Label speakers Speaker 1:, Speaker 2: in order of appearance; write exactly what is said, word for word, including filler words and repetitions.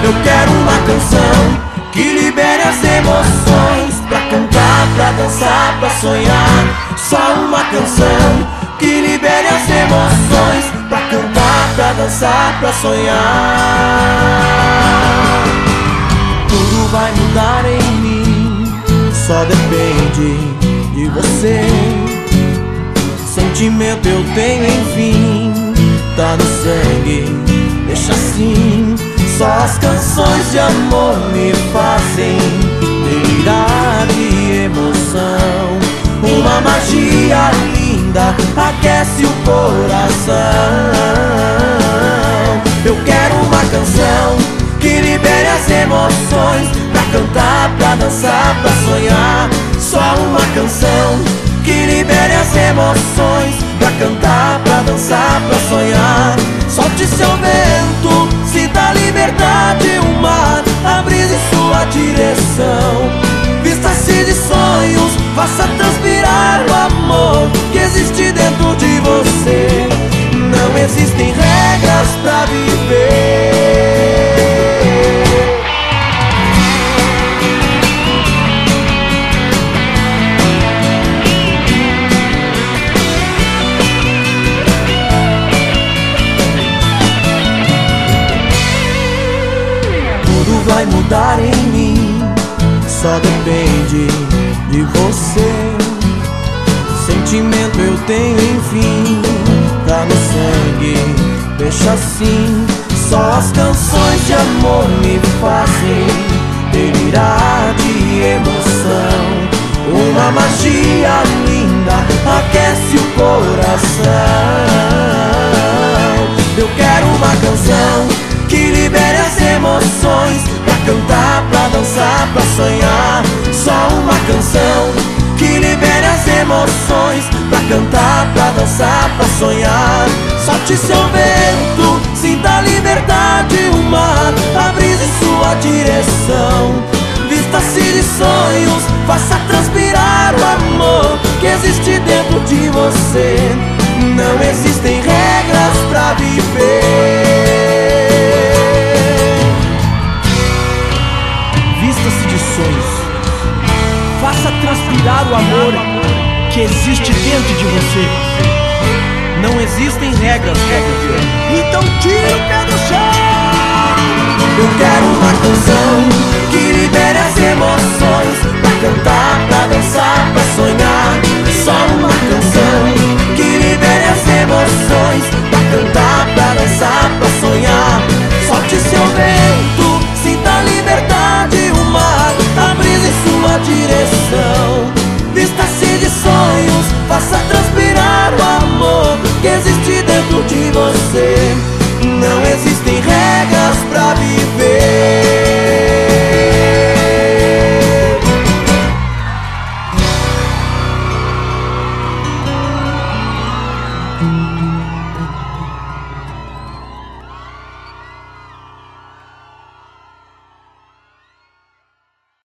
Speaker 1: Eu quero uma canção que libere as emoções, pra cantar, pra dançar, pra sonhar. Só uma canção que libere as emoções, pra cantar, pra dançar, pra sonhar. Tudo vai mudar em mim, só depende de você. Sentimento eu tenho, enfim, tá no sangue, deixa assim. Só as canções de amor me fazem delirar de emoção. Uma magia linda aquece o coração. Eu quero uma canção que libere as emoções, pra cantar, pra dançar, pra sonhar. Só uma canção que libere as emoções, pra cantar, pra dançar, pra sonhar. Solte seu vento, sinta a liberdade, o mar, a brisa em sua direção. Vista-se de sonhos, faça transpirar o amor que existe dentro de você. Não existem regras pra viver. Vai mudar em mim, só depende de você. Sentimento eu tenho, enfim, tá no sangue, deixa assim. Só as canções de amor me fazem delirar de emoção. Uma magia linda aquece o coração. Eu quero uma canção que libere as emoções, pra cantar, pra dançar, pra sonhar. Só uma canção que libere as emoções, pra cantar, pra dançar, pra sonhar. Solte seu vento, sinta a liberdade, o mar, a brisa em sua direção. Vista-se de sonhos, faça transpirar o amor que existe dentro de você. Não existem regras pra viver. Vista-se de sonhos, faça transpirar o amor que existe dentro de você. Não existem regras, regras. Então tira o pé do chão. Eu quero uma canção que libere as emoções, pra cantar, pra dançar, pra sonhar. Só uma canção que libere as emoções, pra cantar, pra dançar, pra sonhar. Solte seu vento, sinta a liberdade, o mar, a brisa em sua direção. Vista-se de sonhos, faça transpirar o amor que existe dentro de você. Não existem regras pra viver.